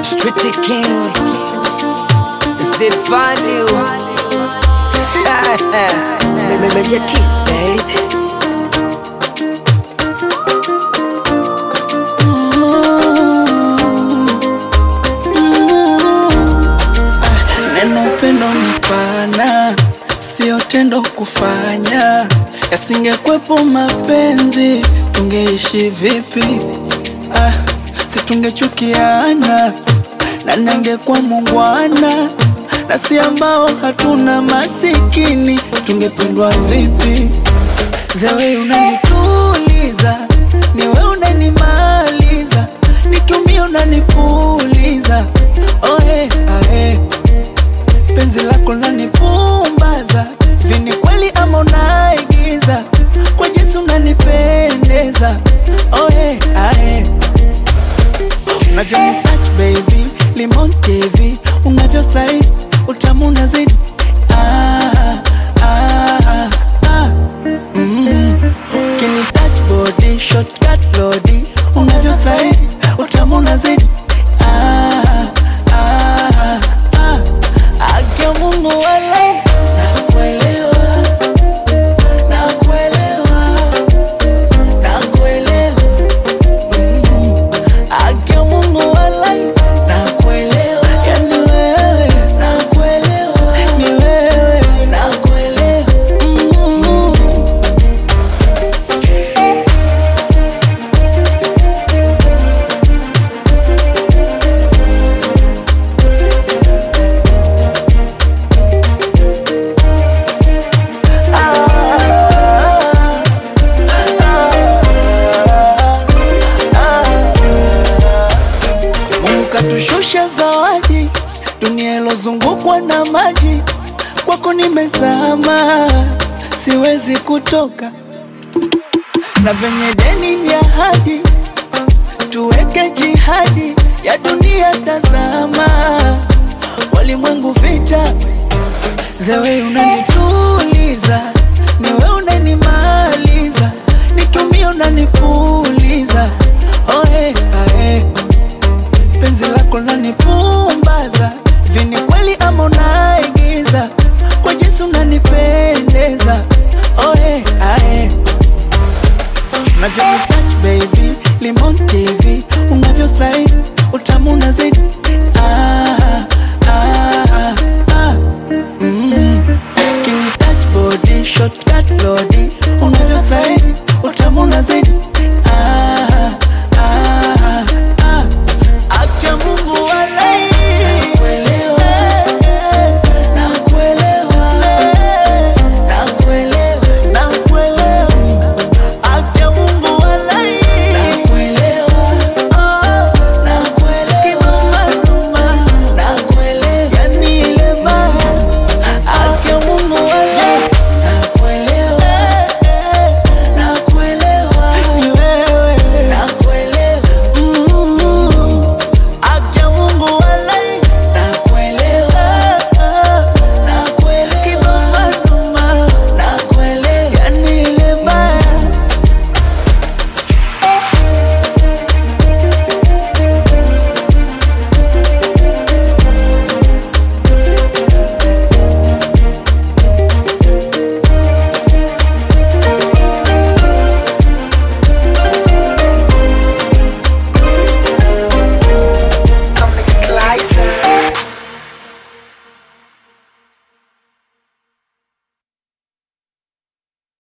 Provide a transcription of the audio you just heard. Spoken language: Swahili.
Street King, is it value? Major kiss, babe. Neno upendo ni pana, sio tendo kufanya. Yasingekwepo mapenzi, tungeishi vipi? Si tungechukiana, na ningekuwa muungwana. Na si ambao hatuna masikini, tungependwa vipi? The way unanituliza, ni wewe unanimaliza. Nikiumia unanipuliza, oh hey, ah hey. Penzi lako lanipumbaza, vini kweli ama unaigiza? Kwa jinsi unanipendeza, oh hey, ah hey. Unavyo ni search baby, Limon TV. Unavyo slide, utamu unazidi. Kini touch body, shortcut lodi. Unavyo slide, utamu unazidi. Akia Mungu walai, nakuelewa, nakuelewa, nakuelewa. Akia Mungu walai, nakuelewa. Yani wewe, nakuelewa. Ni wewe, nakuelewa. Mungu katushusha zawadi, dunia ilozungukwa na maji. Kwako nimezama, siwezi kutoka. Na venye deni ni ahadi, tuweke jihadi ya dunia tazama. Walimwengu vita, the way unanituliza, ni wewe unanimaliza. Nikiumia unanipuliza, oh hey, ah hey. Penzi lako lanipumbaza, vini kweli ama unaigiza? Kwa jinsi unanipendeza, oh hey, ah hey. Unavyo ni search baby, Limon TV. Unavyo slide, utamu unazidi.